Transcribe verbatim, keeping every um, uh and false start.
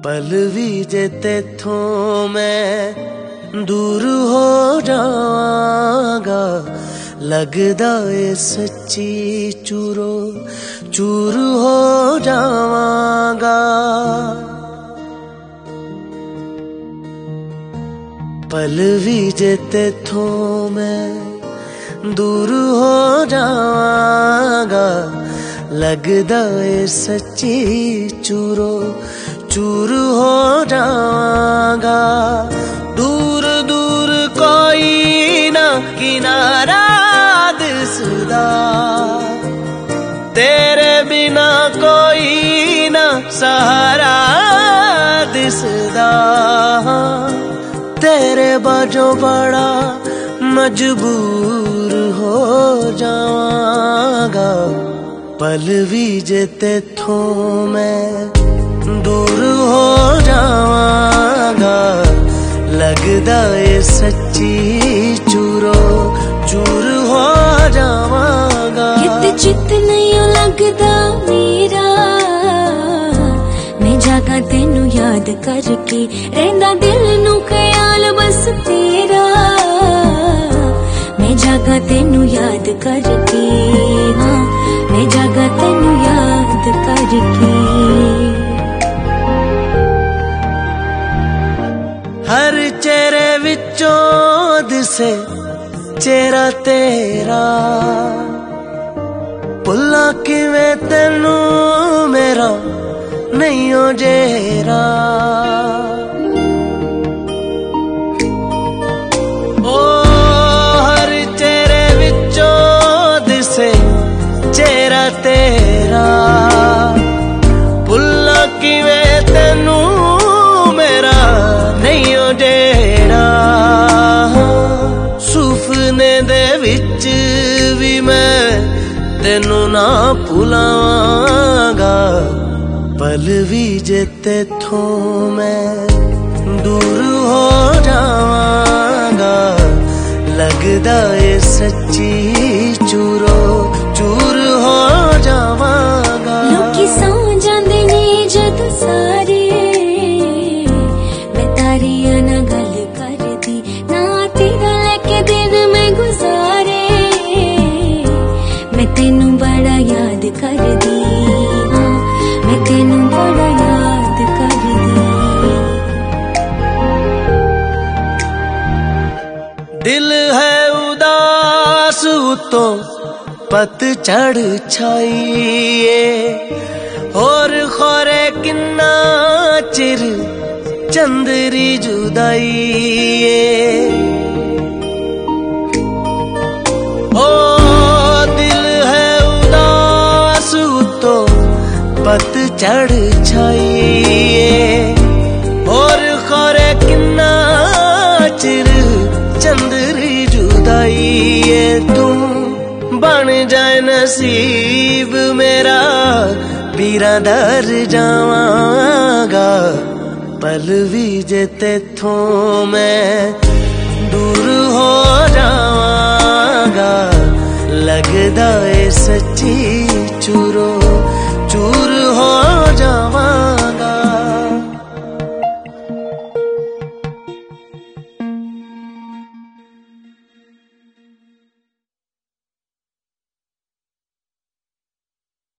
पल भी जे तेथों मैं दूर हो जावांगा, लगदा ए सच्ची चूरो चूर हो जावांगा। पल भी जे तेथों मैं दूर हो जावांगा, लगदा ए सच्ची चूरो चूर हो जावांगा। दूर दूर कोई ना किनारा दिसदा, तेरे बिना कोई ना सहारा दिसदा। तेरे बाजो बड़ा मजबूर हो जावांगा, पल भी जे तेथों मैं दूर हो जावांगा, लगदा ए सच्ची चूरो चूर हो जावांगा। कित चित नहीं लगदा मेरा, मैं जागा तेनू याद करके, रहंदा दिल नू ख्याल बस तेरा। मैं जागा तेनू याद करके, हाँ मैं जागा तेनू याद करके। हर चेहरे विचों दिसे चेहरा तेरा, भुला किवें तेनू मेरा नहीं हो जेरा। ओ हर चेहरे विचों दिसे चेहरा तेरा, भुला किवें तेनू मेरा नहीं हो जेरा। सुपने दे विच भी मैं तेनू ना भुलावांगा, पल भी जे तेथों मैं दूर हो जावांगा, लगदा ए सच्ची चूरो चूर हो जावांगा। लोकी सौ जांदे ने जद सारे, मैं तारिया ना गल करदी, ना तेरा लेके दिन मैं गुजारे। मैं तेनू बड़ा याद करदी, हाँ मैं तेनू बड़ा याद करदी। दिल है उदास तो पतझड़ छाईए, और खोरे किन्ना चिर चंदरी जुदाईए। ओ दिल है उदास तो पतझड़ छाईए, और खोरे किन्ना चिर चंदरी जुदाईए। तू बन जाए नसीब मेरा, पीरा दर जावांगा, पल भी जे तेथों मैं दूर हो जावांगा, लगदा ए सच्ची चूरो